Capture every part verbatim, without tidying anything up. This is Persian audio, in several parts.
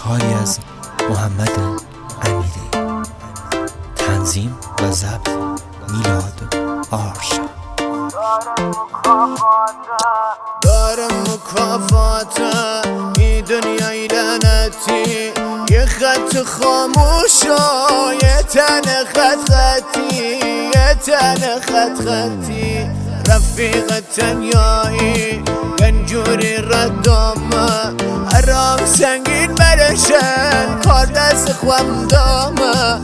کاری از محمد امیری، تنظیم و ضبط میلاد آرشا. داره مکافات این دنیای لعنتی، یه خط خاموش و یه تن خط خطی، یه تن خط خطی. رفیق تنیایی گنجوری ردامه، حرام سنگین برشن کار دست خوام دامه.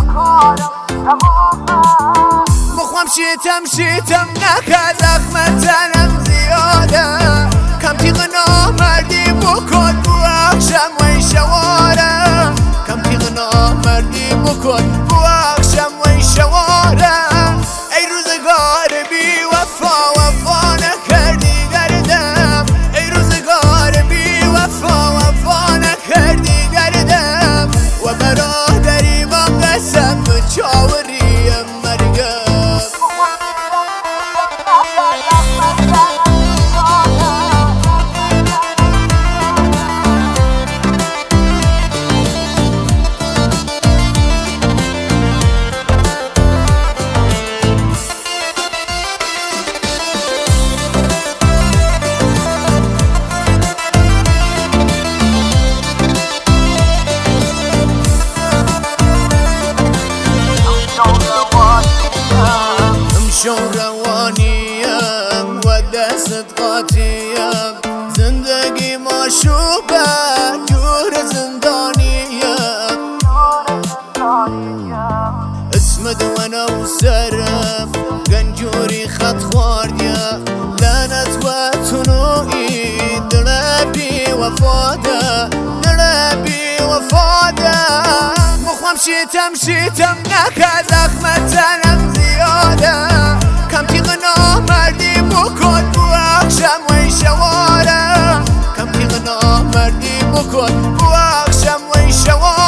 مخوام شیتم شیتم نکرد زخم تنم زیاده، کم تیغ نامردی بکن بو اخشم و این شواره، کم تیغ نامردی بکن بو اخشم و این شواره. ای روزگار بی وفا وفا نکردی دردم، ای روزگار بی وفا وفا نکردی دردم. و برادری بام قسم و چاوریم مرگم. شون روانیم و دست قاطیم، زندگی مشوبه جور زندانیم. اسم دوانه و سرم گنجوری خط خواردیم، لعنت و تنوعی دره بی وفاده، دره بی وفاده. مخوام شیتم شیتم نکرد زخم تنم زیاده، کم تیغ نامردی بکن بو اخشم و این شواره، کم تیغ نامردی بکن بو اخشم و این شواره.